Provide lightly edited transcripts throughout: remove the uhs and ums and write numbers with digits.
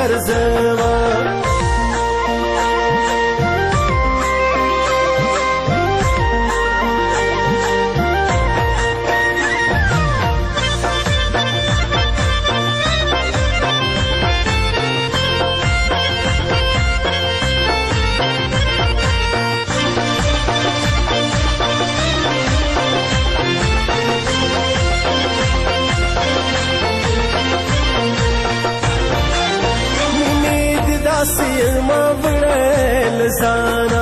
درځما ما وړل زانا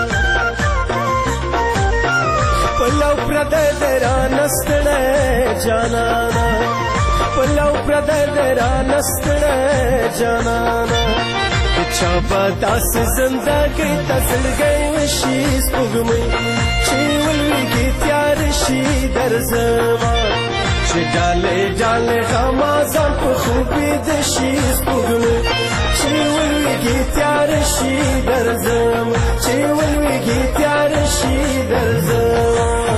پلو پردې درانستړې جانانا پلو پردې درانستړې جانانا چا په داس زندګۍ تسلګۍ وشي سپوږمۍ چې ولګي تیار شي درځما چې ډالې ډالې غمازان په خوبې د شي سپوږمۍ چې ولویږي تیار شي درځم چې ولویږي تیار شي درځم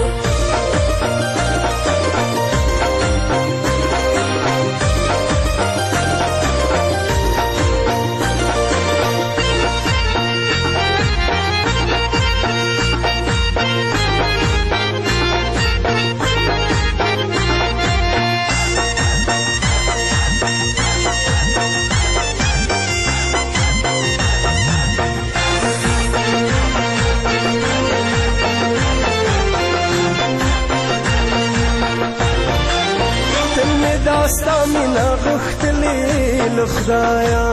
داستا مینا غختلی لخدایا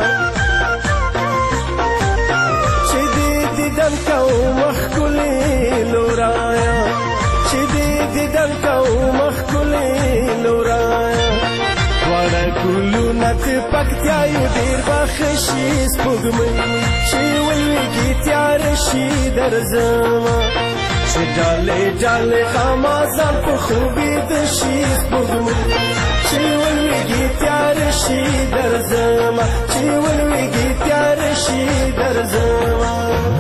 چې دې دیدن کو مخکلی لورایا چې دې دیدن کو مخکلی لورایا واړه ګلونه ته پکتیا یو ډېر بخشي سپوږمۍ چې ولویږي تیار شي درځما چې ډالې ډالې غمازان په خوبې د شي سپوږمۍ چې ولویږي تیار شي درځما چې ولویږي تیار شي درځما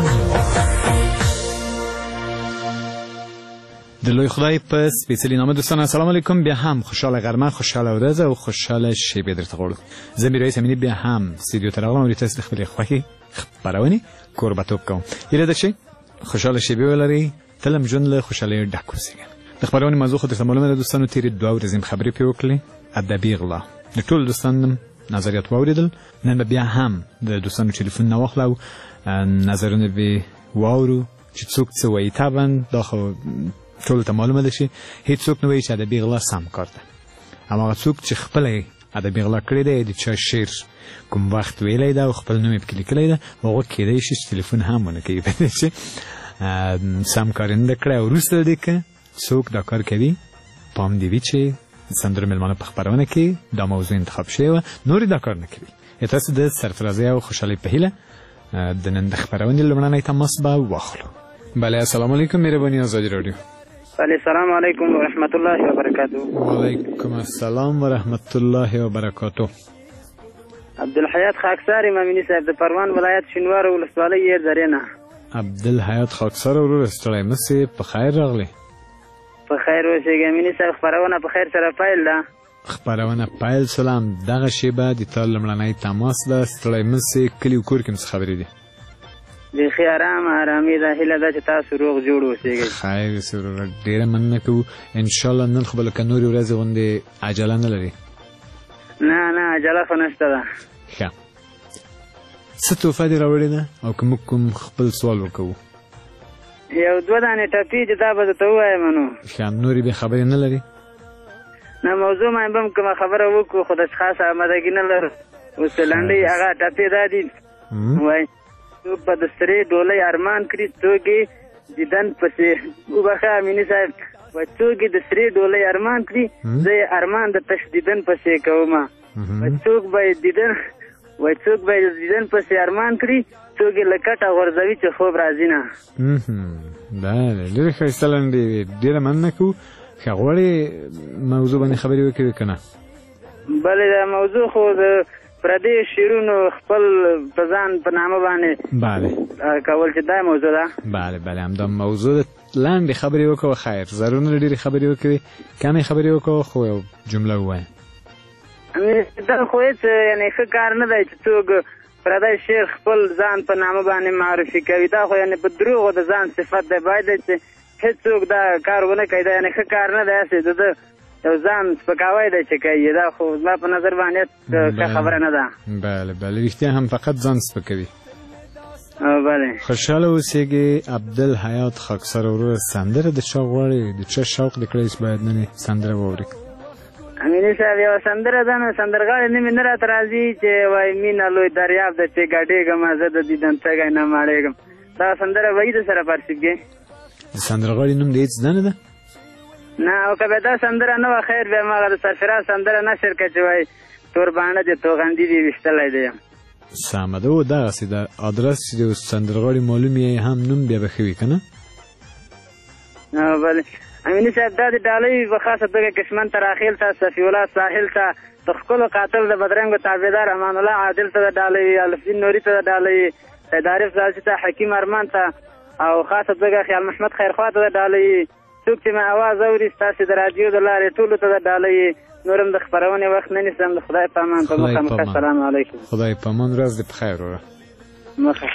د لوی خدای په سپېڅلي نامه دوستان السلام علیکم. بیا هم خوشحاله غرمه، خوشحاله ورځ او خوشحاله شیبې درته غواړو. زه میرویس امینی بیا هم استودیو ته راغلم او تاسو د خپلې خوښې خپرونې کوربه‌توب کوم. هیله ده چې خوشحاله شیبې ولرئ، تل هم ژوند له خوشحالۍ ډک اوسئ. د خپرونې موضوع خو درته معلومه ده دوستانو. تېرې 2 ورځې خبرې پرې وکړلې، ادبي غلا. د ټولو دوستانو نظریات واورېدل. نن به بیا هم د دوستانو ټلیفونونه واخلو او نظرونه به واورو چې څوک څه وایي. طبعا دا خو ټولو ته معلومه ده چې هیڅوک نه وایي چې ادبي غلا سم کار ده. هماغه څوک چې خپله ادبي غلا کړې ده، د چا شعر کوم وخت ویلی ده او خپل نوم یې پکې لیکلی ده، هغه کیدای شي چې ټلیفون هم ونه کوي چې سم کار یې نه ده کړی. او وروسته د دې که څوک دا کار کوي، پام دې وي چې سندرو مېلمانه په خپرونه کې دا موضوع انتخاب شوې وه، نور دا کار نه کوي. تاسو د سرفرازۍ او خوشحالۍ په هیله د نن د خپرونې لومړنی تماس به واخلو. بله، السلام علیکم. مهرباني آزادي راډیو. بله، السلام علیکم و رحمت الله و برکاته. وعلیکم السلام و رحمت الله و برکاته. عبدالحیات خاکسار امامینی صاحب د پروان ولایت شینوار ولسوالۍ یې زرینه. عبدالحیات خاکسار ورور ستړی مسې، په خیر راغلی. په خیر اوسېږئ امیني صاحب. خپرونه په خیر سره پیل ده. خپرونه پیل سلام. دغه شیبه د تا لومړنی تماس ده. ستړی مسې، کلي او کور کې څه خبرې دي؟ بیخي ارامي ده. هیله ده چې تاسو روغ جوړ اوسېږئ. خیر اوسې وروره، ډېره مننه کوو. انشاءالله نن خو به لکه نورې ورځې غوندې عجله نه لري؟ نه عجله خو نشته ده. ښه، څه تحفه دې راوړې ده او که موږ کوم خپل سوال ورکوو؟ یو 2 دانې ټپي چې دا به درته ووایم نو. ښه، نورې بیا خبرې نه لري؟ نه، موضوع ما به هم کومه خبره وکړو خو د خاص آمادګي نه لرو. اوس لنډۍ هغه ټپې دا دي، وایي څوک به د سرې ډولۍ ارمان کړي، څوک یې دیدن پسې وبخښه امیني صاحب، وایي څوک یې د سرې ډولۍ ارمان کړي، زه یې ارمان د تش دیدن پسې کومه. وایي څوک به یې دیدن پسې ارمان کړي، څوک یې له کټه غورځوي چې خوب راځي نه. بله، ډېرې ښایسته لنډې وې، ډېره مننه کوو. که غواړې موضوع باندې خبرې وکړې که نه؟ بله، دا موضوع خو د پردې شعرونو خپل په ځان په نامه باندې کول چې دا موضوع ده. بله، همدا موضوع ده. لنډې خبرې وکړه، خیر، ضرور نه ډېرې خبرې وکړې، کمې خبرې وکړه، خو یو جمله ووایه. دا خو هېڅ یعنې ښه کار نه دی چې څوک پردی شیخ خپل ځان په نامه باندې معرفي کوي. دا خو یعنې په دروغو د ځان صفت دی. باید دی چې هېڅوک دا کار ونه کوي. دا یعنې ښه کار نه دی. هسې د ده یو ځان سپکاوی دی چې کوي. دا خو زما په نظر باندې ښه خبره نه ده. بله بله، رښتیا هم فقط ځان سپکوي. بله. خوشحاله اوسېږي. عبدالحیات خاکسار وروره، سندره د چا غواړې؟ د چا شوق دې کړی چې باید نن سندره واوري؟ امیني صاحب یوه سندره ده نو سندرغاړی نه مې نه راته راځي چې وایي مینه لوی دریاب ده چې ګډېږم زه د دیدن تږی نه ماړېږم. دا سندره وایي د سره پارسیب کې د سندرغاړي نوم دې هېڅ زده نه ده؟ نه، او که به دا سندره نه وه خیر بیا هماغه د سرفراز سندره نشر کړه چې وایي تورباڼه دې توغندي دې ویشتلی دی. سمه ده. و دغسې د ادرس چې د سندرغاړي معلوم یې هم نوم بیا به ښه وي که نه؟ بله. امیني صاحب دا د ډالۍ په خاصه توګه کشمن تراخیل ته، صفي الله ساحل ته، د ښکلو قاتل د بدرنګو تابعدار امان الله عادل ته د ډالۍ، الفدین نوري ته د ډالۍ، سید عارف زاځي ته، حکیم ارمان ته، او خاصه توګه خیال محمد خیرخوا ته د ډالۍ. څوک چې مې اواز اوري ستاسې د راډیو د لارې ټولو ته د ډالۍ. نورم د خپرونې وخت نه نیسم. د خدای په امان. په مخه السلام علیکم. خدای په امان. ورځ دې په خیر وره. مخه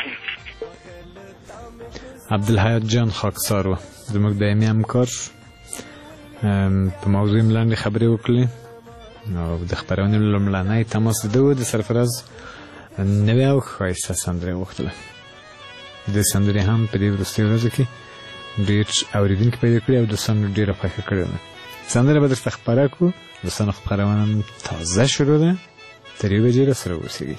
عبدالحیات جان خاکسار و زموږ دایمي همکار. په موضوع یې لنډې خبرې وکړلې او د خپرونې لومړنی تماس د ده و. د سرفراز نوې او ښایسته سندره یې غوښتله. دې سندرې هم په دې وروستیو ورځو کې ډېر اورېدونکي پیدا کړي او دوستانو ډېره خوښه کړې ده. سندره به درته خپره کړو. دوستانو خپرونه تازه شروع ده. تر 1 بجې راسره اوسېږئ.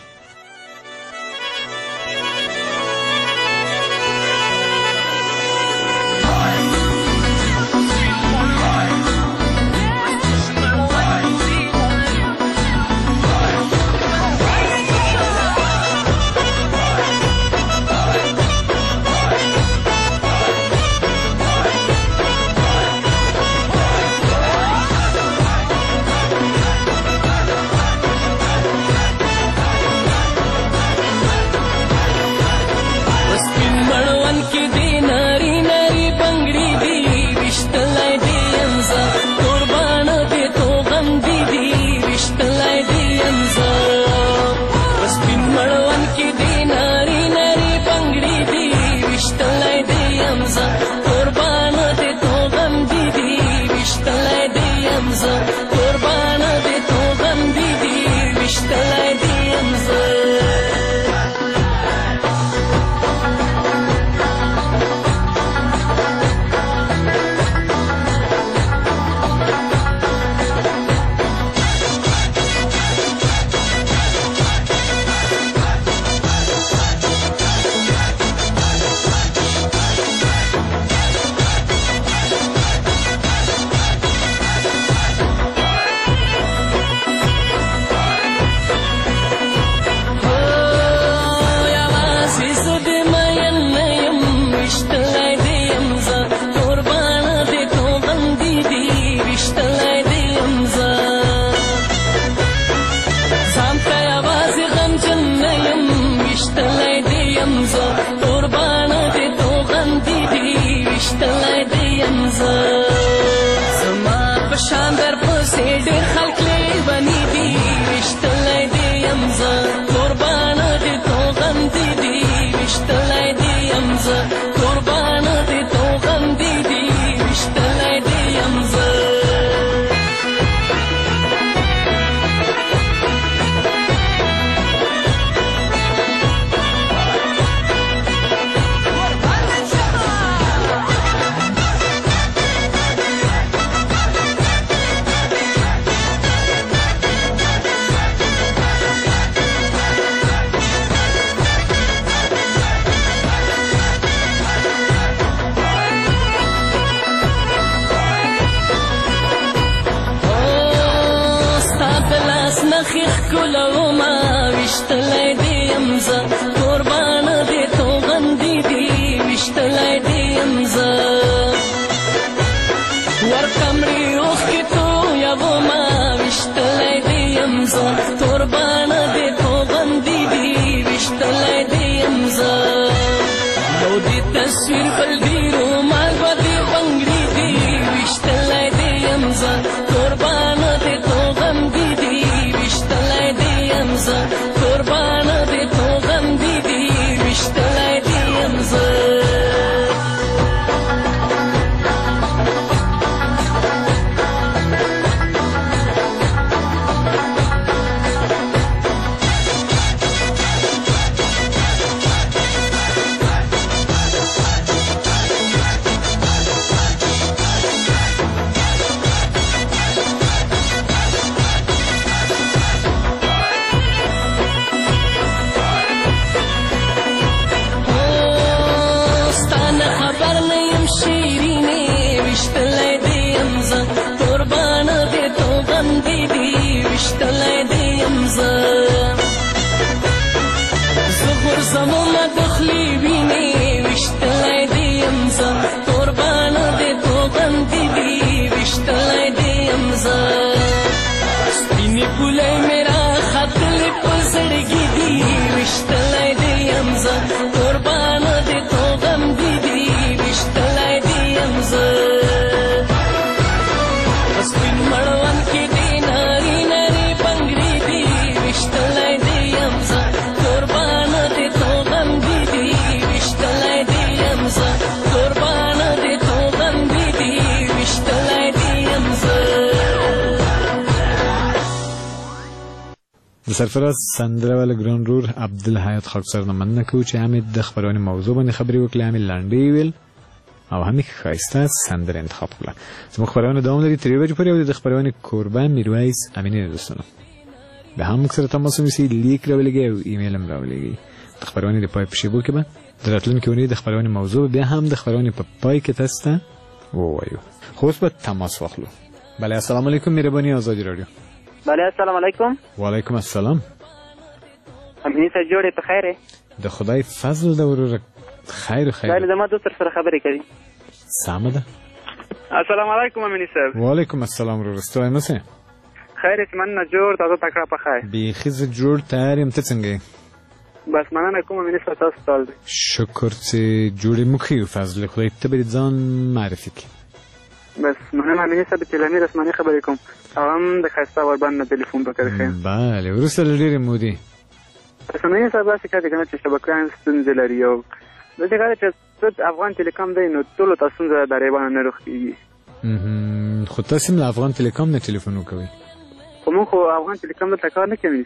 د سرفراز سندره ول ګران رور عبدالحیات خاکسار نه مننه کوو چې هم د خبرونه موضوع باندې خبرې وکړې هم لنډې ویل او هم ښایسته سندره انتخاب کړه. زموږ خبرونه دوام لري تر 3 بجې پورې او د خبرونه کوربه میرویس امینی دوستانو به هم سره تماس ونیسئ، لیک راولېږئ او ایمیل هم راولېږئ. د خبرونه د پای په شیبو کې به د راتلونکي اونۍ د خبرونه موضوع بیا هم د خبرونه په پای کې تاسو ته ووایو. خو اوس به تماس واخلو. بله السلام علیکم مهرباني آزادی رادیو. بله السلام علیکم. وعلیکم السلام. امینی ته جوړې په خیره؟ د خدای فضل د ورور خیر. بله زما دوست سره خبرې کوي. سمه ده. السلام علیکم امینی صاحب. وعلیکم السلام ورور ستوي مسه. خیر مننه جوړ تاسو تکړه په خیر. بیخي زه جوړ تیار یم، ته څنګه یې؟ بس مننه کوم امینی صاحب تاسو ټول. شکر چې جوړې مو کړي فضل خدای ته به ځان معرفي کړي. بس مننه امینی صاحب چې لمیر رسماني خبرې کوم او هم د ښایسته ور باندې ټلیفون وکړی خیر. بله وروسته له ډېرې مودې. بس امینی صاحب داسې کار دی که نه چې شبکیان ستونزې لري او داسې کار دی چې افغان ټلیکام دی نو ټولو ته ستونزه د ریبانه نه روغ کېږي. خو تاسې هم له افغان ټلیکام نه ټلیفون وکوئ؟ خو موږ خو افغان ټلیکام دلته کار نه کوي.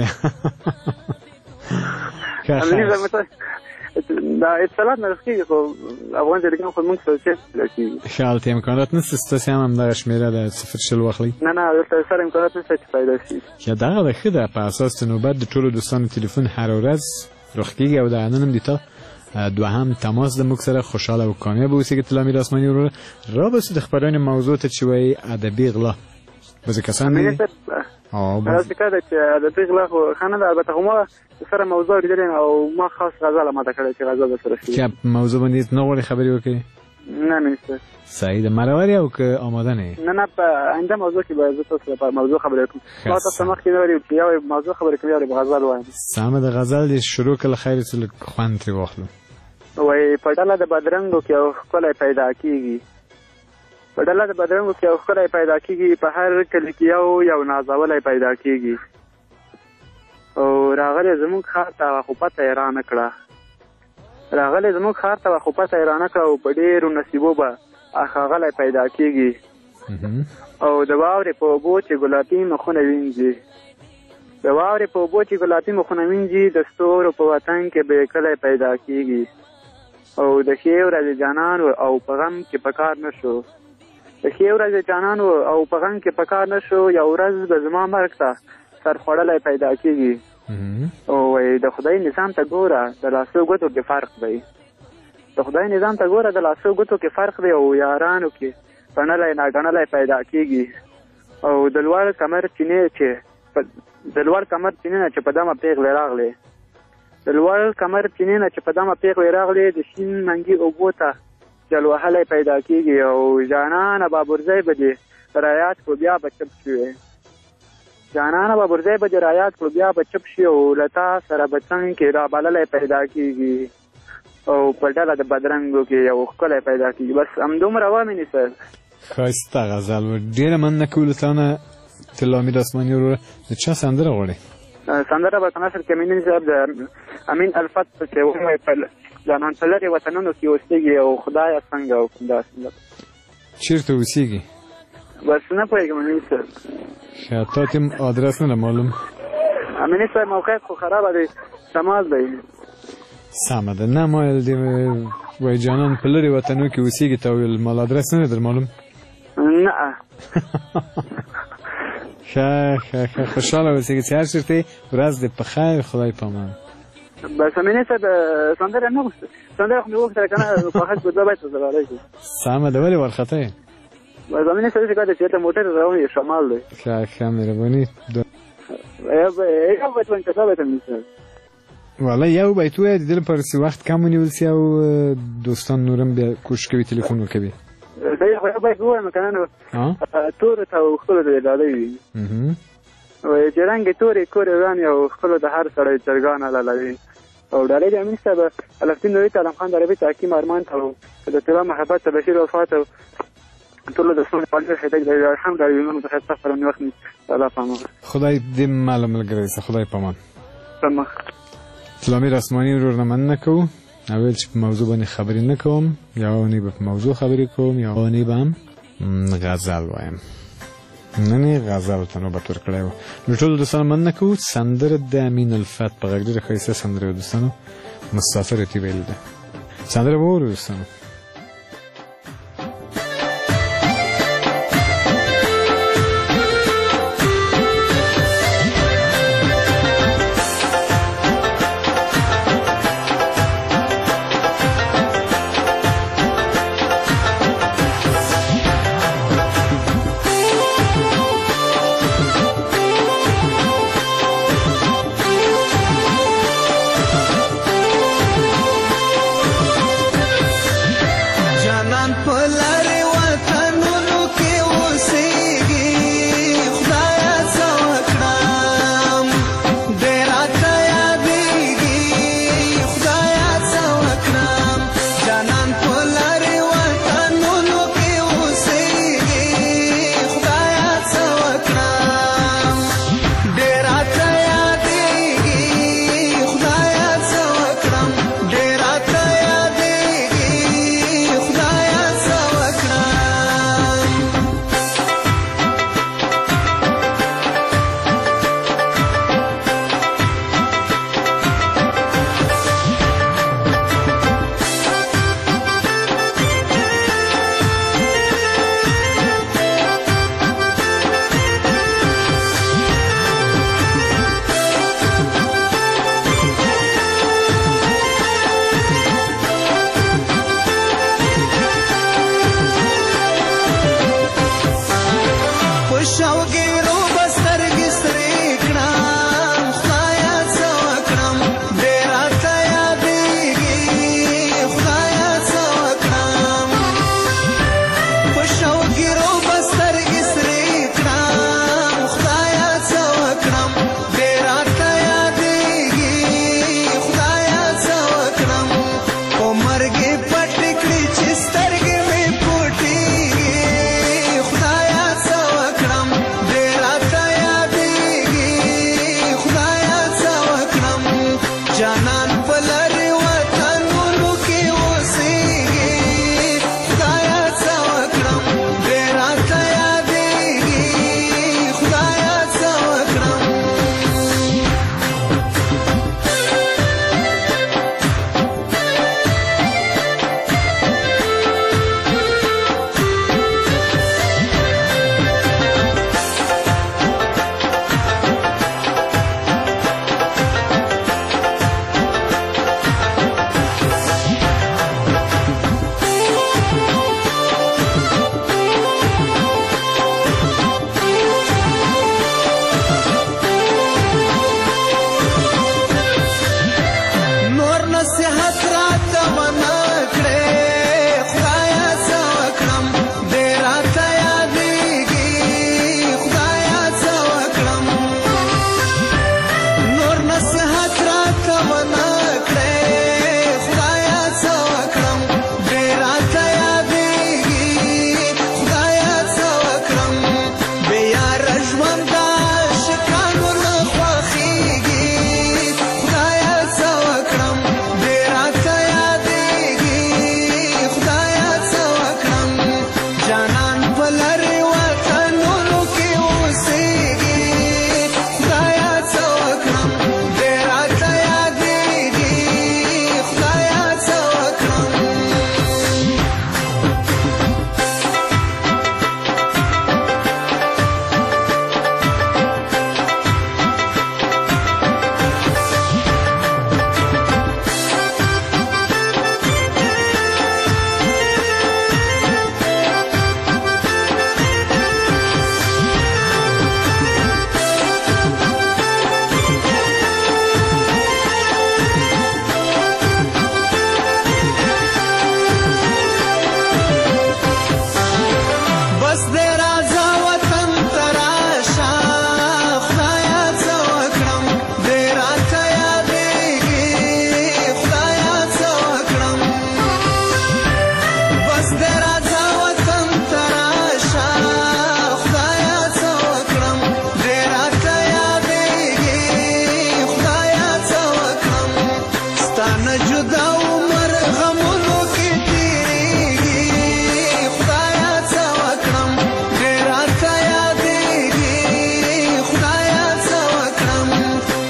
دا اتصالات نه رسېږي خو افغان ټلیکام خو موږ سره کېږي. ښه هلته امکانات نشته ستاسې هم همدغه شمېره ده 0 واخلئ؟ نه دلته سره امکانات نشته چې پیدا شي. یا دغه ده ښه ده په اساس د نوبت د ټولو دوستانو ټلیفون هره ورځ روغ کېږي او د نن هم د تا دوهم تماس د موږ سره خوشحاله او کامیاب اوسئ که طلا میر اسماني وروره. را بسو د خبرونه موضوع ته چې وایي ادبي غلا بعضې کسان دي داسې کار دی چې ادبي غلا خو ښه نه ده. البته خو ما سره موضوع اورېدلې او ما خاص غزل ماته کړی چې غزل به سره شي. که موضوع باندې نه غواړې خبرې وکړې؟ نه مینسټر صحیح ده. مرورې او که آماده نه یې؟ نه په آینده موضوع کې به زه تاسو لپاره موضوع خبرې کوم. ما تاسو مخکې نه ویلي چې یو موضوع خبرې کوم یو غزل وایم. سمه ده. غزل دې شروع کړه خیر چې لږ خوند ترې واخلو. وایي په ډله د بدرنګو کې یو ښکلی پیدا کېږي، په ډله د بدرنګو کې یو ښکلی پیدا کېږي، په هر کلي کې یو نازولی پیدا کېږي. او راغلی زموږ ښار ته خو پته یې رانه کړه، راغلی زموږ ښار ته خو پته یې رانه کړه او په ډېرو نصیبو به ښاغلی پیدا کېږي. او د واورې په اوبو چې ګلابي مخونه وینځي، د واورې په اوبو چې ګلابي مخونه وینځي، د ستورو په وطن کې به کلی پیدا کېږي. او د ښې ورځې جانان او په غم کې په کار نه شو، د ښې ورځې جانان او په غم کې په کار نه شو، یو ورځ به زما مرګ ته سر خوړلی پیدا کېږي. او وایي د خدای نظام ته ګوره د لاسو ګوتو کې فرق دی، د خدای نظام ته ګوره د لاسو ګوتو کې فرق دی. او یارانو کې پنلی ناګڼلی پیدا کېږي. او د لوړ کمر چینې نه چې په دمه پیغلې راغلې، د لوړ کمر چینې نه چې په دمه پیغلې راغلې، د شین منګي اوبو ته جل وهلی پیدا کېږي. او جانانه بابرزی به دې رایات کړو بیا به چپ شوې، جانانه بابرزی به دې رایات کړو بیا به چپ شي. او له تا سره به څنګ کې رابللی پیدا کېږي، او په ډله د بدرنګو کې یو ښکلی پیدا کېږي. بس همدومره وامینې صاحب. ښایسته غزل و. ډېره مننه کوو له تا نه طلا میر اسماني وروره. د چا سندره غواړې؟ سندره به په نثر کې امین صاحب د امین الفت چې وایي په جانان په لرې وطنونو کې اوسېږي او خدایه څنګه او داسې. چېرته اوسېږي؟ بس نه پوهېږم امین صاحب. ښه تا ته هم ادرس نه ده معلوم؟ امین صاحب موقعیت خو خرابه دی، شمال دی. سمه ده. نه ما ویل دې وایي جانان په لرې وطنو کې اوسېږي تا ویل مال ادرس نه دی در معلوم؟ نه ښه خوشحاله اوسېږي چې هر چېرته ورځ دې په خیر خدای په امان. بس امینې صاحب سندره نه غوښته، سندره خو مې غوښتله که نه په حق به 2 بیت ورته ویلی شي. سمه ده. ولې وارخطا یې؟ بس امینې صاحب داسې کار دی چې هلته موټر روان یې شمال دی. ښه مهرباني. یو بیت وایي که 2 بیت امینې صاحب؟ والا یو بیت ووایه د دې لپاره چې وخت کم ونیول سي او دوستان نور هم بیا کوشش کوي تلیفون وکوي. صحیح خو یو بیت ووایم که نه نو تورو ته او ښکلو ته یې ډالۍ وي. وایي چې رنګې تورې کورې ورانې او ښکلو د هر سړی چرګان للوي. او ډالۍ د امین صاحب الفدین نوري ته علم خان د عربي ته حکیم ارمان ته او د طلا محبت ته بشیر وفات او ټولو دوستانو ته پالي خدای دې الحمد لله نو ته خبر نه وخت الله پامان. خدای دې معلوم لګري خدای پامان. تمام. طلا میر اسماني ورور نه مننه کوو. اول چې په موضوع باندې خبرې نه کوم یا ونی په موضوع خبرې کوم یا ونی به هم غزل وایم. نن غزل ته نوبت ورکړی و. نو ټولو دوستانو مننه کوو. سندره د امین الفت په غږ ډېره ښایسته سندره دوستانو مسافر یې ویل ده. سندره به واورو دوستانو.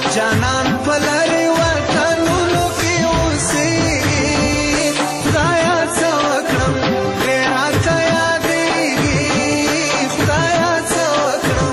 جانان پلری وطنونو کې اوسې خدایا څه وکړم ډېر راته یادېږي خدایا څه وکړم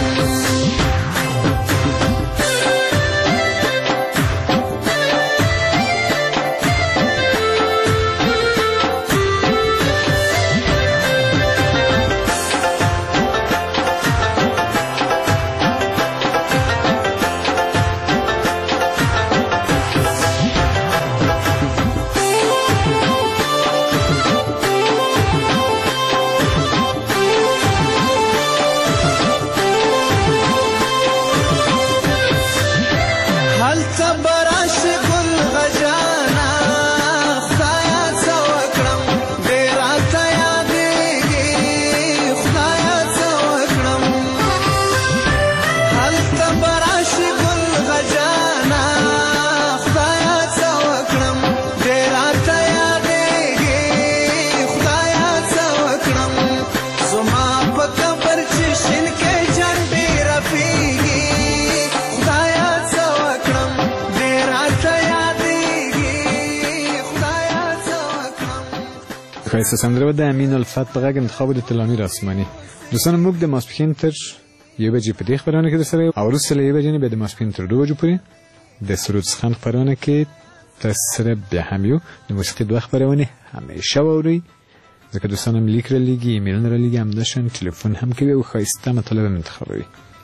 خیسته سندره د امین الفت په غږ انتخاب د تلامیر آسمانی. دوستان موږ د ماسپښین تر 1 بجې په دې خبرونه کې درسره او وروسته له 1 بجې به د ماسپښین تر 2 بجو پورې د سرود څخه خبرونه کې تاسو سره بیا هم یو د موسیقي دوه خبرونه همیشه ووري ځکه دوستان هم لیک را لګي ایمیلونه را لګي هم داشتن تلفن هم کوي او خیسته مطالب انتخابوي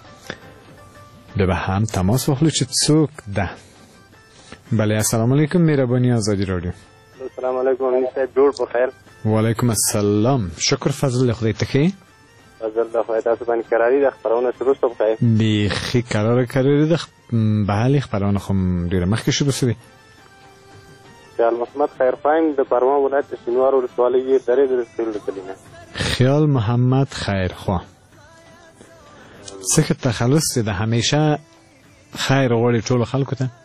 به هم تماس واخلو چې څوک ده. بله السلام علیکم مهربانی آزادی رادیو. السلام علیکم امین صاحب جوړ په خیر. وعلیکم السلام شکر فضل خدای ته کې فضل د خدای تاسو باندې قراری د خبرونه شروع شو بخیر بیخي قرار کړی د بهالي خبرونه خو ډیره مخکې شروع شوه. خیال محمد خیر خان د پرما ولایت شینوار ولسوالۍ درې درې کلیمه. خیال محمد خیر خان څخه تخلص د همیشه خیر غوړي ټول خلکو ته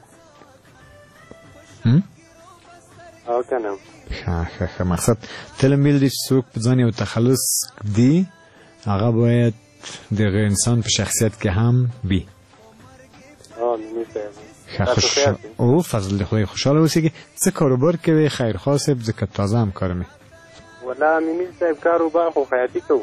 او کنه ښه مقصد تلمیل دي څوک په ځان یو تخلص دی هغه باید د انسان په شخصیت کې هم وي. او فضل خدای خوشاله اوسئ. څه کاروبار کوي خیر خاصب ځکه تازه هم کار می ولا مینی صاحب کاروبار خو خیاطی کوم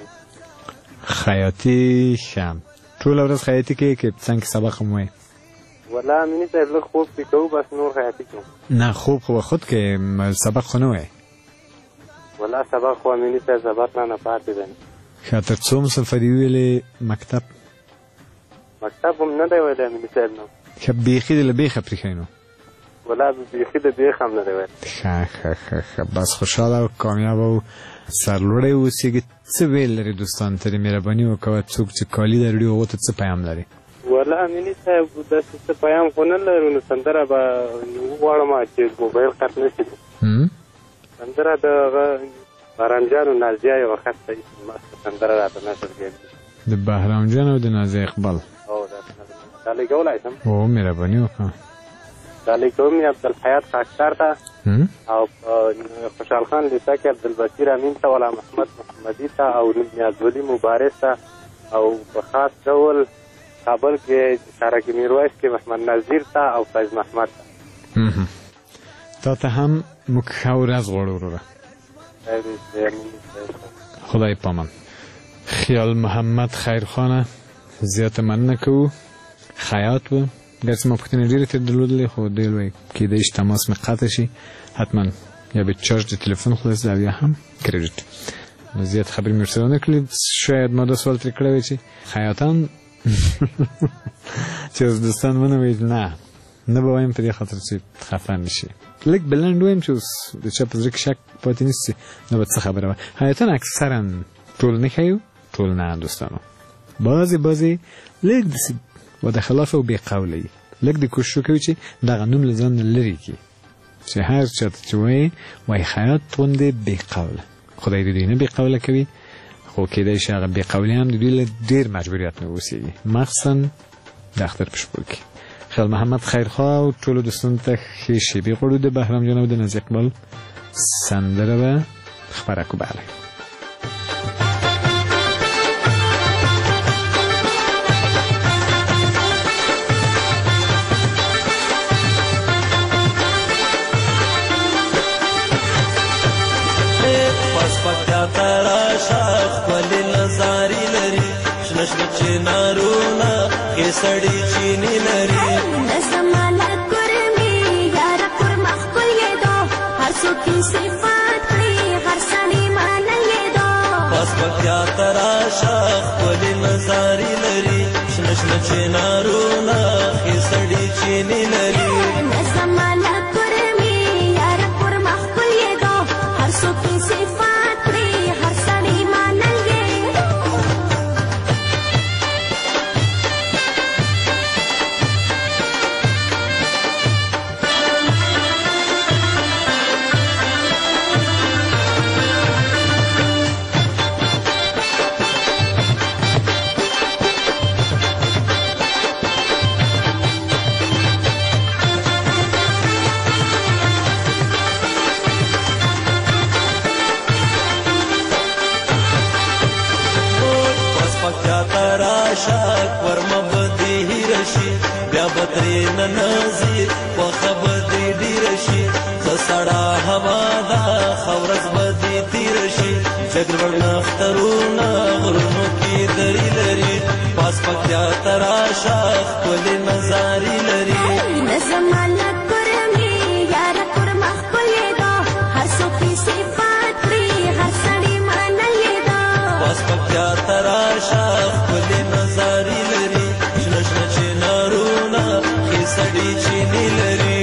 خیاطی شم ټول ورځ خیاطی کوي کې څنګه سبق مو ولا مینی صاحب له خوب کوم بس نور خیاطی کوم نه خوب خو خود کې سبق خو نه وای ولا سبق خو مینی صاحب سبق نه پاتې ده. خاطر څو مصنف دی ویلې مکتب هم نه دی ویلې مینی صاحب نو که بیخی دل بیخ پریخینو ولا بیخی د بیخ هم نه دی ویل. بس خوشحاله او کامیاب او سرلوړی اوسئ. څه ویل لري دوستان ته مهرباني وکړه څوک چې کالي لري هغه ته څه پیغام لري؟ ولا مینی صاحب د څه پیغام خو نه لرو نو سندره به وغواړم چې موبایل خط نه شي سندره د بهرام او نازیه یو وخت سندره راته نشر کېږي د بهرام جان او د نازیه اقبال او دا لګولای سم او مهرباني وکړه دا لیکوم عبدالحیات خاکسار ته او خوشحال خان لیسا کې عبدالبصیر امین ته ولا محمد محمدی ته او نیازولی مبارز ته او په خاص ډول کابل کې شارک میرویس کې محمد نظیر ته او فیض محمد ته هم مکحور از غوړو خدای پامان. خیال محمد خیرخانه زیات مننه کوو خیاط و گرچه ما پختنی ډیره تر درلودلې خو دیل وای کېدای شي تماس مې قطع شي حتما یا به چارج د تلیفون خلاص او یا هم کریډیټ زیات خبرې مې ورسره نه کړې شاید ما دا سوال ترې کړی وای چې خیاطان چې اوس دوستان ونه ویل نه به وایم په دې خاطر چې خفه نشي لږ بلند وایم چې اوس د چا په زړه کې شک پاتې نیسي نه به څه خبره وه. خیاطان اکثرا ټول نه ښیو ټول نه دوستانو بعضې لږ داسې وعده خلاف او بې قوله وي لږ د کوشش کوي چې دغه نوم له ځان نه لرې کړي چې هر چاته چې وایي خیاط غوندې بې قوله خدای د دوی نه بې قوله کوي خو کېدای شي هغه بې قولي هم د دوی له ډېر مجبوریت نه اوسېږي مخصوصا د اختر په شپو کې. خیال محمد خیرخواه او ټولو دوستانو ته ښې شېبې غواړو. د بهرام جان او د نازیه اقبال سندره به خپره کړو. بله چنارونه کې سړی چینی لري زمانه ګرمي یار پر مخ کولې دو هر څوک صفات کړی هر سړی مانلې دو پس پکیا تراشه خپل نظاری لري شنه چنارونه کې سړی چینی لري زمانه ګرمي یار پر مخ کولې دو هر څوک صفات کړی هر سړی مانلې شاک ورما بدی رشي بیا بدرې ننازي وخبدي دی رشي سړا هوا دا خورز بدی تیر شي جګړ نخترونه غرونو کې دری لري پاس پکیا تراشه خپل نظاری لري زمانه ګرمي یار پر مخ کولې دو هر څوک صفات کړی هر سړی مانلې دو پاس پکیا تراشه خپل نظاری لري شنه چنارونه کې سړی چینی لري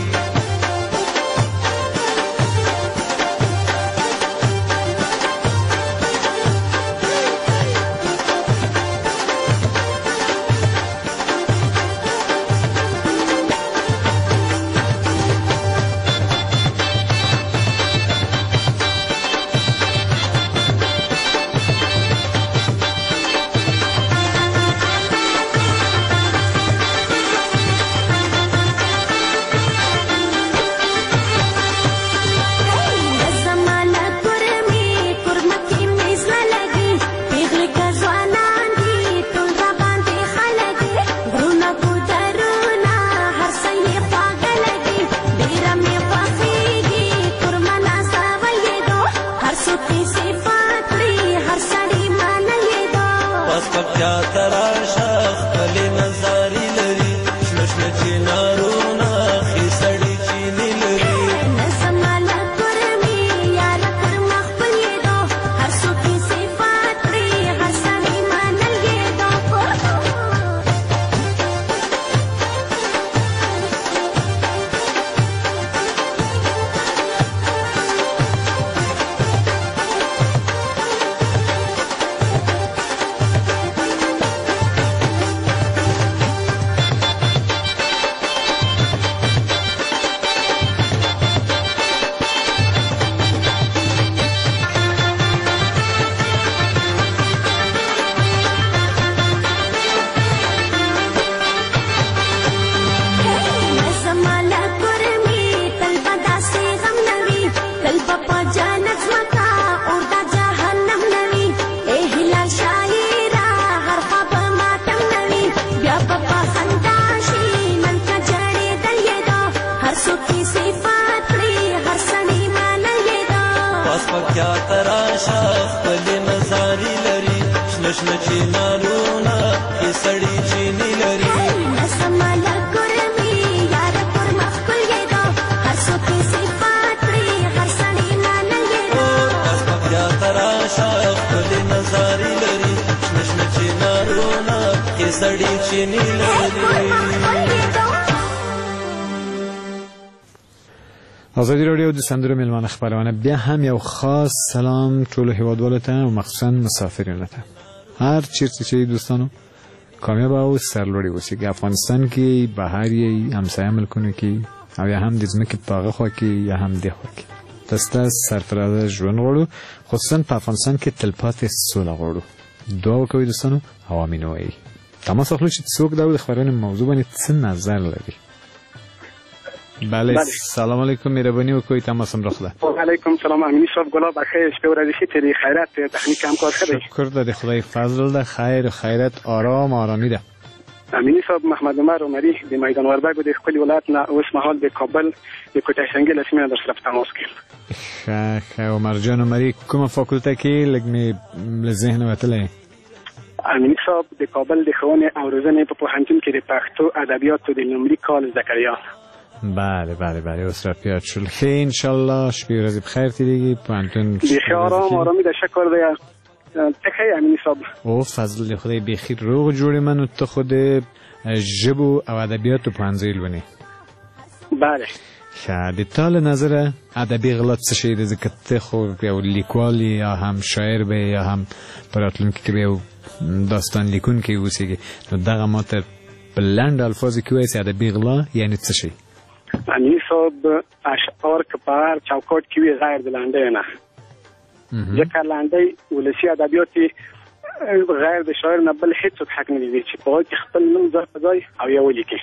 آزادی رادیو د سندرو میلمانه خبرونه بیا هم یو خاص سلام ټول هیوادوالو ته او مخصوصا مسافرینو ته هر چیرته چې دوستانو کامیاب او سرلوړي اوسئ افغانستان کې بهر یې همسایه ملکونو کې او یا هم د ځمکې په هغه خوا کې یا هم د خوا کې تاسو سرفراز ژوند غواړو خصوصا په افغانستان کې تلپاتې سوله غواړو دعا وکړئ دوستانو او امین وایي تماس اخلو چې څوک دا خبرونه موضوع باندې څه نظر لري بله سلام علیکم مهربانی وکوی تماس هم رخده و علیکم سلام امینی صاحب گلاب بخیر شپه و روزی تری خیرت تکنیک همکار خیلی شکر داده خدای فضل ده خیر و خیرت آرام آرامی ده امینی صاحب محمد عمر عمری د میدان وردګو د خپل ولایت نه اوس مهال د کابل د کوټه شنګل اسمه در سره تماس کړ عمر جان عمری کومه فاکولته کې لګ می ذهن وتلې امینی صاحب د کابل د ښوونې او روزنې په پوهنتون کې د پښتو ادبیاتو د لومړي کال زده کړیال. بله اوس را پیاد شل. خیلی انشالله شپې ورځې بخیر تیریږي پوهنتون بیخي آرامی ده. شکر ده. ته ښه امینی صاحب؟ او فضل خدای بیخي روغ جوړې من. ته خود ژبو او ادبیاتو پوهنځی لولې؟ بله. د تا له نظره ادبي غلا څه شی دی؟ ځکه ته خو یو لیکوال یا هم شاعر به یا هم په راتلونکي کې به یو داستان لیکونکی اوسېږي، نو دغه ماته په لنډ الفاظو کې وایي چې ادبي غلا یعنی څه شی؟ امینی صاحب اشعار که په هر چوکاټ کې وي غیر د لنډۍ نه، ځکه لنډۍ ولسي ادبیات غیر د شاعر نه بل هېڅوک حق نه لري چې په هغوی کې خپل نوم ځای په ځای او یا ولیکي.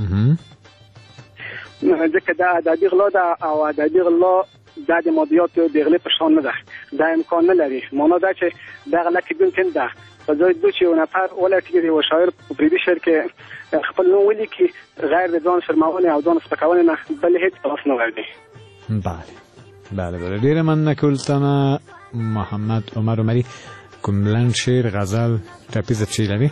ځکه دا ادبي غلا ده او ادبي غلا دا د مادیاتو د غلې په شان نه ده، دا امکان نه لري. معنا دا چې دا غلا کېدونکې ده په ځای دو چې یو نفر ولټېږي یو شاعر په پردي شعر کې خپل نوم ولیکي غیر د ځان شرمونې او ځان سپکونې نه بل هېڅ پاس نه ورځي. بله ډېره مننه کولتانه محمد عمر عمري. کوم لنډ شعر، غزل، ټپیزه چی لري؟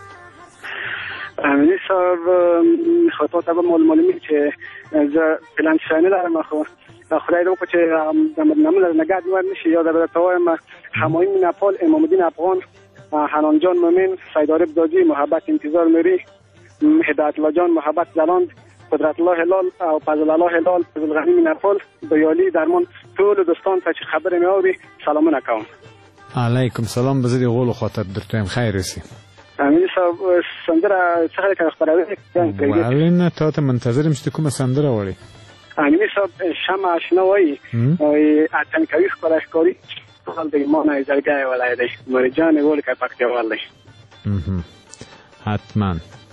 امینی صاحب خو تا ته به معلومي چې زه پلان شاعر نه لرم، خو خدای دې وکړي چې د نامه نگاه نور نشي. یا در ته وایم همایون نپال، امام الدین افغان، حنان جان مومن، سید عارف داجی، محبت انتظار نوری، هدایت الله جان محبت زلاند، قدرت الله هلال او فضل الله هلال، فضل غنی نپال، بیالی درمان، ټول دوستان ته چې خبرې مې اوري سلامونه کوم. علیکم سلام. به زدی غول خاطر درته هم خیر رسی. امینی صاحب سندره څه خبره خبروي؟ ولی نه تا ته منتظرم چې کومه سندره وړي. امینی صاحب شمع آشنا وایي اتن کوي خبره ښکاري حال د ایمان زرګای ولای دی مرجان ول کا پکتیوال دی. حتما.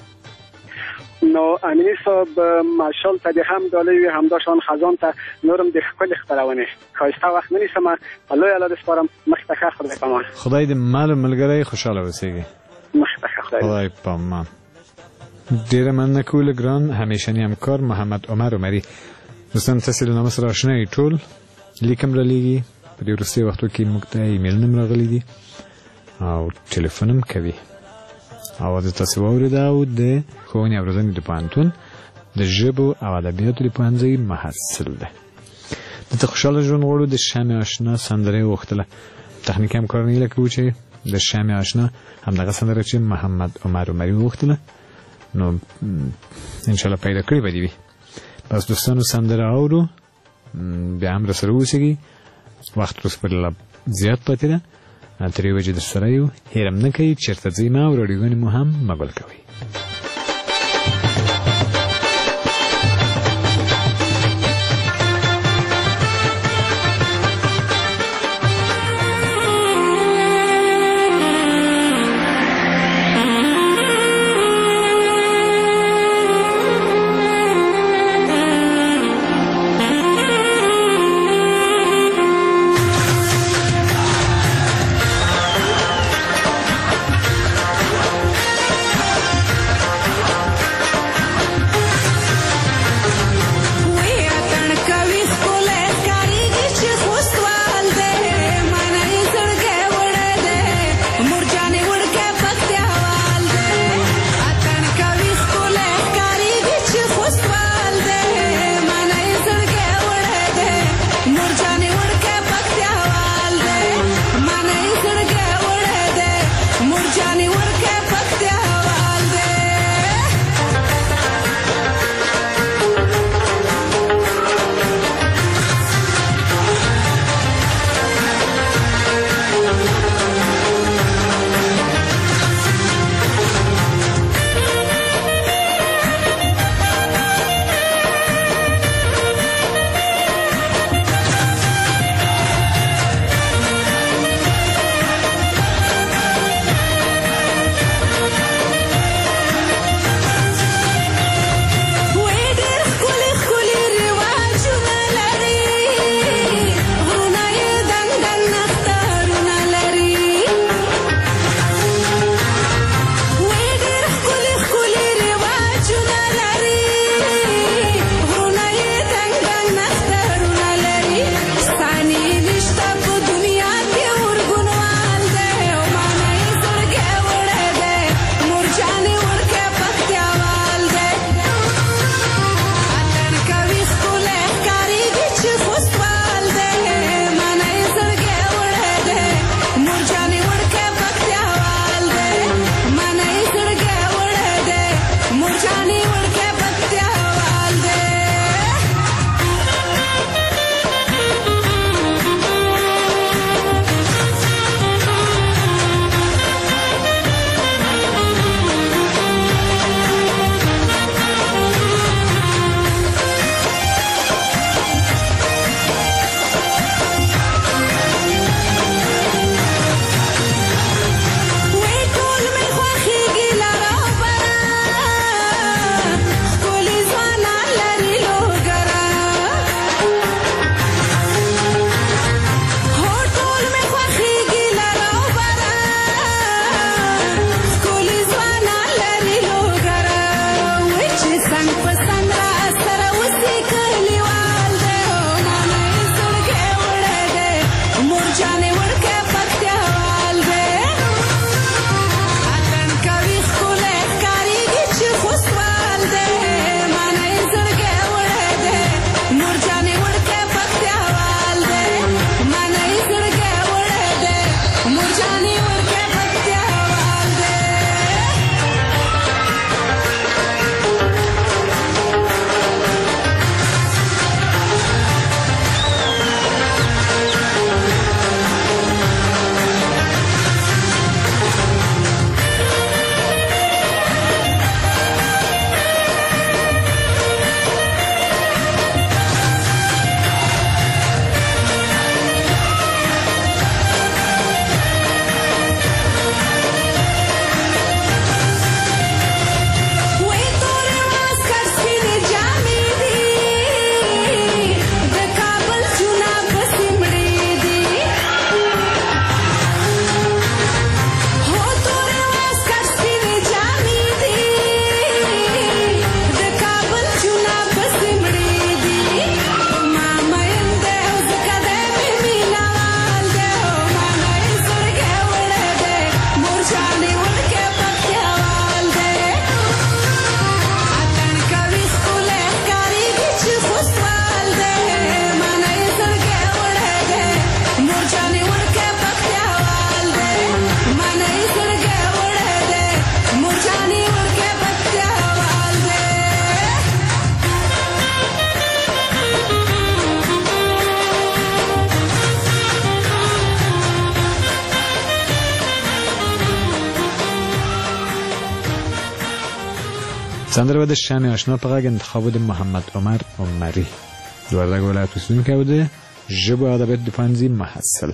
نو امینی صاحب ماشال ته هم دالوی هم داشان خزان ته نورم د خپل خبرونه خاصه وخت نه نیسم. الله الله دې سپارم مختخه خدای پامان. خدای دې مال ملګری خوشاله وسیږي. مختخه خدای پامان. ډیر مننه کول ګران همیشنی همکار محمد عمر عمري. دوستان تاسو له نامه سره آشنای ټول لیکم را لګي په دې وروستي وختو کې موږ ته ایمیل نم راغلی دي او ټلیفونم کوي. اواز تاسو واورید او د ښوونې او روزنې د پوهنتون د ژبو او ادبیاتو د پوهنځي محصل ده. دلته خوشحاله ژوند غواړو. د شمع آشنا سندره وغوښتله. تخنیکي همکار نه لکه و چې د شمع آشنا همدغه سندره چې محمد عمر عمري وغوښتله نو انشاءالله پیدا کړې به دې وي. بس دوستانو سندره اورو بیا هم راسره اوسېږي. وخت اوس پر زیات پاتې ده. تر یوې بجې درسره یو. هېرم نه کوئ چېرته ځئ مه او راډیوګانې مو هم مه ګل کوئ. سندره به د شمع آشنا په غږ انتخاب د محمد عمر عمری د وردګ ولایت اوسیدونکی و د ژبو او ادبیاتو د پوهنځي محصل.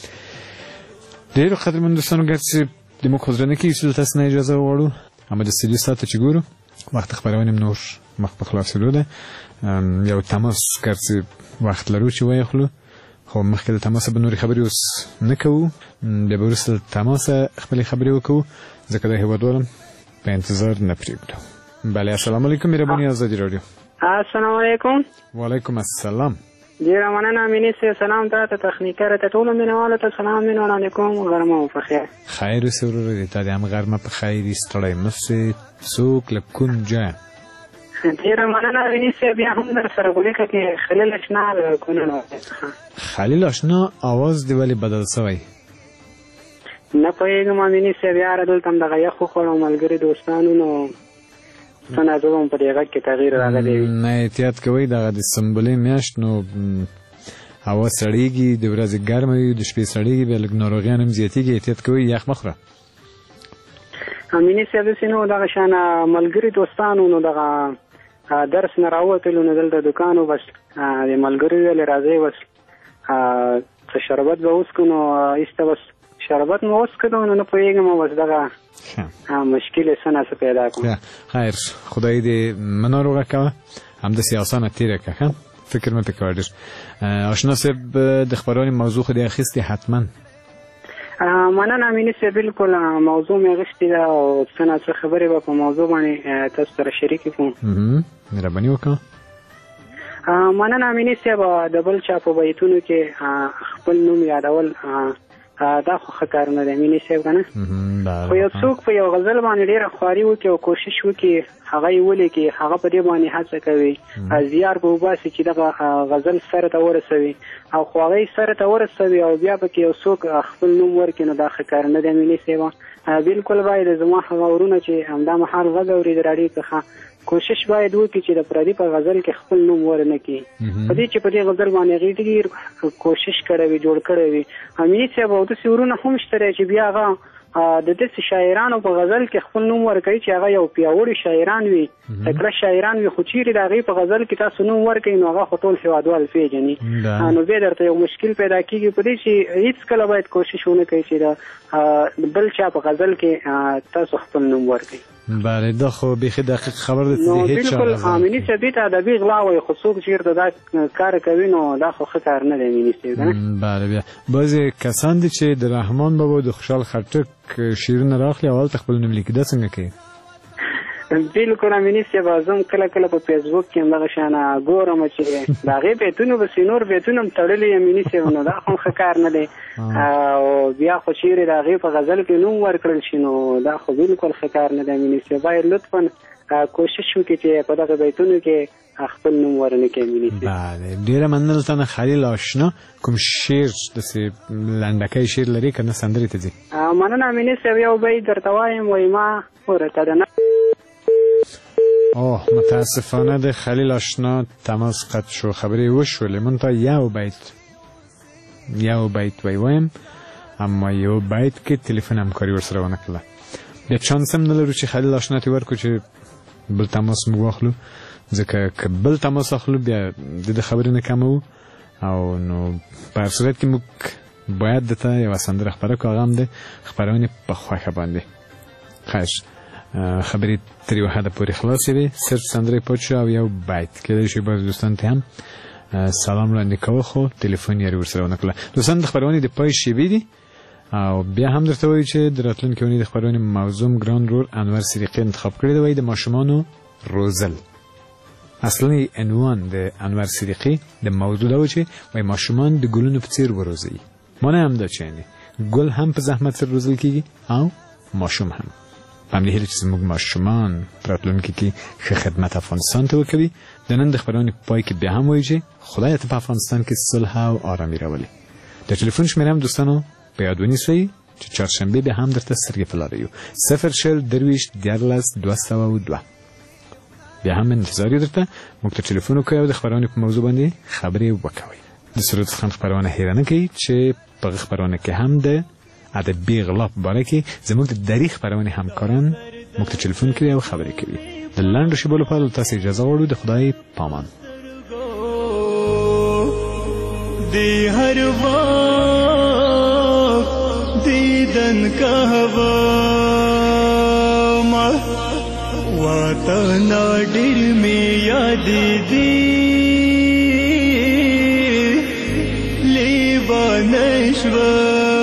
ډېرو قدرمنو دوستانو ګر چې د موږ حضور نه کېږي چې دلته نه اجازه وغواړو، اما د استودیو ساعت ته چې ګورو وخت خپرونې هم نور مخ په خلاصېدو ده. یو تماس ګر چې وخت لرو چې ویخلو، خو مخکې د تماسه به نورې خبرې اوس نه کوو، بیا به وروسته د تماسه خپلې خبرې وکړو، ځکه د هېوادوالم په انتظار نه پرېږدو. بله، السلام علیکم، مهرباني ازادي راډیو. السلام علیکم. وعلیکم السلام. ډېره مننه امیني صاحب، سلام ته تخنیکره ته ټولو مینوالو ته سلام وړاندې کوم. غرمه مو په خیر. خیر اوسې ورورې، تا دې هم غرمه په خیر یې، ستړی مه سې، څوک له کوم ځایه؟ ډېره مننه امیني صاحب، بیا هم در سره ولیکه کې خلیل اشنا له کونړ څخه. خلیل اشنا اواز دې ولې بدل سوی؟ نه پوهېږم امیني صاحب، یاره دلته هم دغه یخ وخوړم ملګري دوستانو، نو څه ناځوبه هم په دې غږ کې تغییر راغلی وي. نه احتیاط کوئ، دغه د سنبلې میاشت نو هوا سړېږي، د ورځې ګرمه وي، د شپې سړېږي، بیا لږ ناروغیان هم زیاتېږي، احتیاط کوئ، یخ مه خوره. امیني صاحب داسې نو دغه شانه ملګري دوستانو نو دغه درس نه راوتلو، نو دلته دوکان و، بس د ملګري ویلې راځئ بس څه شربت به وڅښو، نو ایسته بس شربت مو وڅښلو، نو نه پوهېږم بس دغه مشکل یې څه نه څه پیدا کړو. خیر، خدای دې مه ناروغه کوه، همداسې اسانه تېره کړه، ښه فکر مه پرې کوه ډېر. آشنا صاحب د خپرونې موضوع خو دې اخیستې حتما؟ مننه امیني صاحب، بلکل موضوع مې اخیستې ده او څه نه څه خبرې به په موضوع باندې تاسو سره شریکې کړو. مهرباني وکړه. مننه امیني صاحب، د بل چا په بیتونو کې خپل نوم یادول دا خو ښه کار نه دی امیني صاحب، که نه؟ خو یو څوک په یو غزل باندې ډېره خواري وکړي او کوشش وکړي هغه یې ولیکي، هغه په دې باندې هڅه کوي، زیار به وباسي چې دغه غزل سره ته ورسوي، او خو هغه یې سره ته ورسوي او بیا پکې یو څوک خپل نوم ورکړي، نو دا ښه کار نه دی امیني صاحب. بلکل باید زما هغه ورونه چې همدا مهال غږ اوري د راډیو څخه کوشش باید وکړي چې د پردي په غزل کې خپل نوم ورنه کړي، په دې چې په دې غزل باندې هغې ډېر کوشش کړی وي، جوړ کړی وي. امیني صاحب او داسې ورونه هم شته دی چې بیا هغه د داسې شاعرانو په غزل کې خپل نوم ورکوي چې هغه یو پیاوړي شاعران وي، تکړه شاعران وي، خو چیرې د هغې په غزل کې تاسو نوم ورکوي نو هغه خو ټول هېوادوال پېژني، نو بیا درته یو مشکل پیدا کېږي. په دې چې هېڅکله باید کوشش ونه کوي چې د بل چا په غزل کې تاسو خپل نوم ورکوي. بله، دا خو بیخي دقیق خبر ده. نو بلکل امیني صاحب دې ته ادبي غلا وایي، خو څوک چېرته دا کار کوي نو دا خو ښه کار نه دی امیني صاحب، که نه؟ بله، بیا بعضې کسان دي چې د رحمان بابا د خوشحال خټک شعرونه راخلي او هلته خپل نوم لیکي، دا څنګه کوي؟ بلکل امیني صاحب، زه کله کله په فیسبوک کې هم دغه شانه ګورم چې د هغې بیتونو پسې نور بیتونه هم تړلي امیني صاحب، نو دا خو ښه کار نه دی، او بیا خو چیرې د هغې په غزل کې نوم ورکړل شي نو دا خو بلکل ښه کار نه دی امیني صاحب. باید لطفا کوشش وکړي چې په دغه بیتونو کې خپل نوم ورنه کړي امیني صاحب. بله، ډېره مننه تنه. خلیل آشنا کوم شعر داسې لنډکی شعر لري که نه سندرې ته ځي؟ مننه امیني صاحب، یو بیت درته وایم، وایي ما ورته د متاسفانه د خلیل آشنا تماس قطع شو، خبرې وشولې، مونږ ته یو بیت وایم، اما یو بیت کې تلیفون همکاري ورسره ونه کړله. بیا چانس هم نه لرو چې خلیل آشنا ته ورکړو چې بل تماس موږ واخلو، ځکه که بل تماس اخلو بیا د خبرې نه کموو، او نو په هر صورت کې موږ باید دته یوه سندره خپره کړو، هغه هم د خپرونې په خوښه باندې. خیر، خبرې تر یوه حده پورې خلاصې وې، صرف سندرې پاتې شو او یو بیت. کېدای شي بعضې دوستانو ته هم سلام وړاندې کوه، خو تلیفون یې ورسره ونه کړله. دوستان، د خپرونې د پای شیبې دي او بیا هم درته وایو چې د راتلونکې اونۍ د خپرونې موضوع ګران رول انور صدیقي انتخاب کړی دی، وایي د ماشومانو روزل. اصلي عنوان د انور صدیقي د موضوع دا و چې وایي ماشومان د ګلونو په څېر وروزئ. معنی هم دا چې ګل هم په زحمت سره روزل کېږي او ماشوم هم. په همدې هیله چې زموږ ماشومان په راتلونکي کې ښه خدمت افغانستان ته وکوي. د نن د خپرونې په پای کې بیا هم وایو چې خدای ته په افغانستان کې صلح او آرامي راولي. د ټلیفون شمېره هم دوستانو په یاد ونیسئ چې چهارشنبې بیا هم درته سترګې په لاره یو 020 بیا هم انتظار یو درته موږ ته ټلیفون وکړئ او د خپرونې په موضوع باندې خبرې وکوئ. د سرود خان خپرونه هیره نه کوي چې په خپرونه کې هم د ادبي غلا په باره کې زموږ د دري خپرونې همکاران موږ ته ټلیفون کوي او خبرې کوي. د لنډو شیبو لپاره تاسو اجازه غواړو. د خدای پامان. دی هر وقت دیدن کا هوا ما واتا نادر میں یاد دی لیوانشوا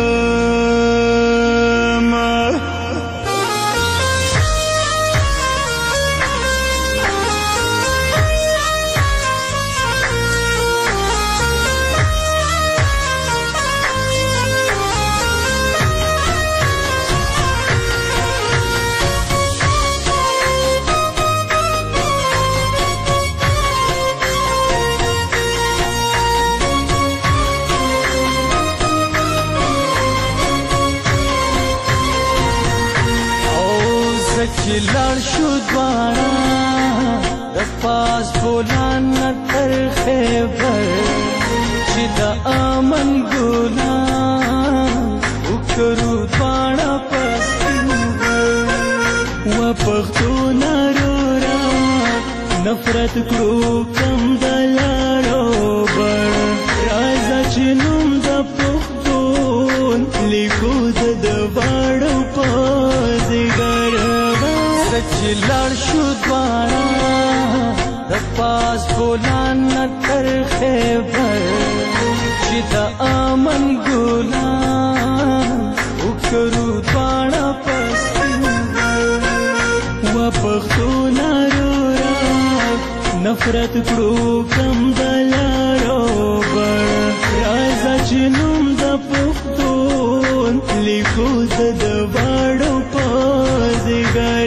لړ شو دوارا د پاس بولان تر خیبر چې د امن ګلان وکړو دوارا پسینګر و پښتون رورا نفرت کړو کم دلارو بر راځه چې نوم د پښتون لیکو د واړو پازګر چې لړ شو دوارا د پاس بولان تر خیبر چې د امن ګلان وکړو دوارا پسینګر و پښتون رورا نفرت کړو کم دلارو بر راځه چې نوم د پښتون لیکو د واړو پازګر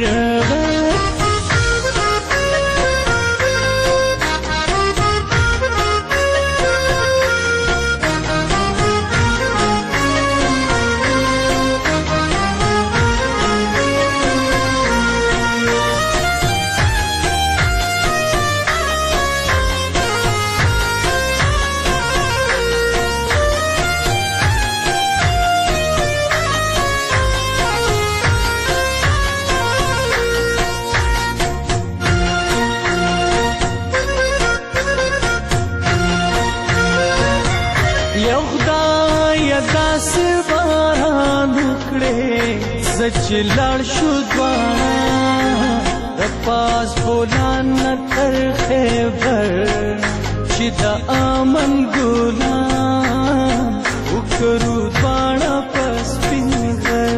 چې لړ شو دوارا د پاس بولان تر خیبر چې د امن ګلان وکړو دوارا پسینګر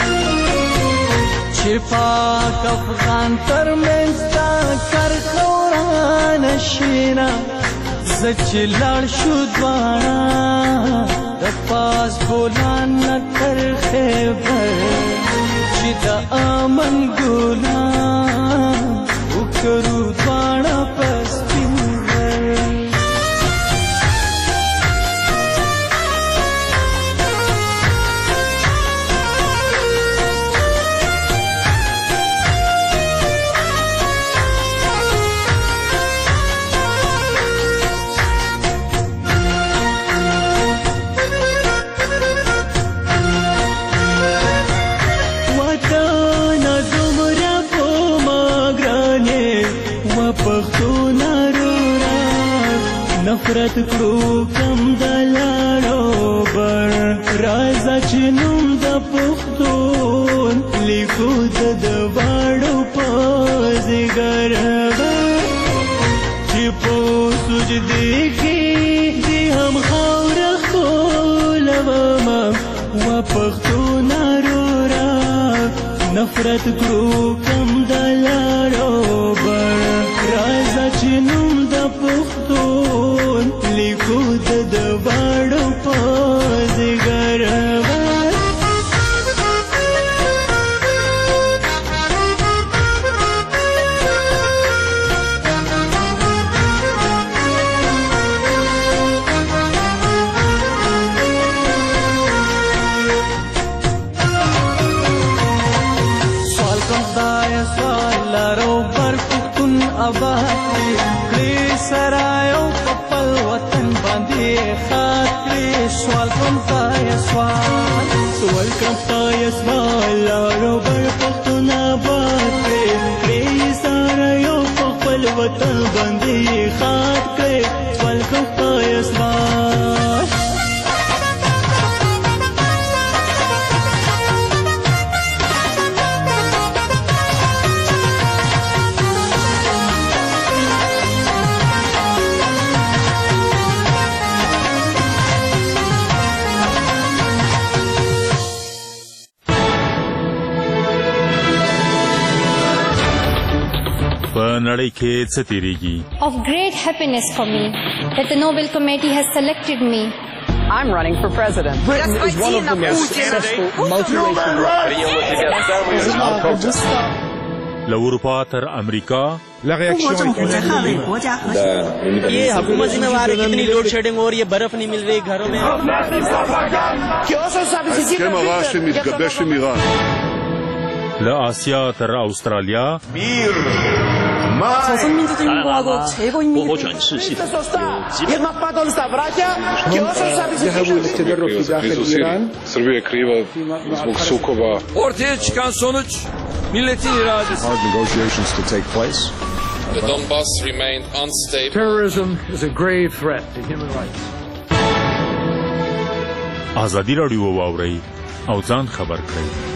چې پاک افغان تر منځ تا کرخوران شینا چې لړ شو دوارا د پاس بولان تر خیبر چې د امن ګلان وکړو دوارا پسینګر نفرت کړو کم دلارو بر راځه چې نوم د پښتون لیکو د واړو پازګر چې په سجدې کې دې هم خاوره خولومه و پښتون رورا نفرت کړو کم دلارو بر راځه چې نوم د پښتون لیکو د واړو پازګر سوال کوم خدای سوال لرو بر پښتون آباد کړي سرایو خپل وطن باندې خاطرې سوال کوم خدای سوال کوم خدای سوال لرو بر پښتون آباد کړې ساره یو خپل وطن باندې خاط کړې ولکه پایسمان Of great happiness for me that the Nobel Committee has selected me. I'm running for president. Britain is one of the most successful multiracial countries. لأوروپا تر امریکا ये हुकूमत जिम्मेवार है कितनी load shedding और ये बर्फ नहीं मिल रही घरों में لآسیا تر استرالیا 조선민주주의공화국 최고입니다. Ortaya çıkan sonuç milletin iradesi. Hard negotiations to take place. The Donbass remained unstable. Terrorism is a grave threat to human rights. آزادی راډیو واورئ او ځان خبر کړئ.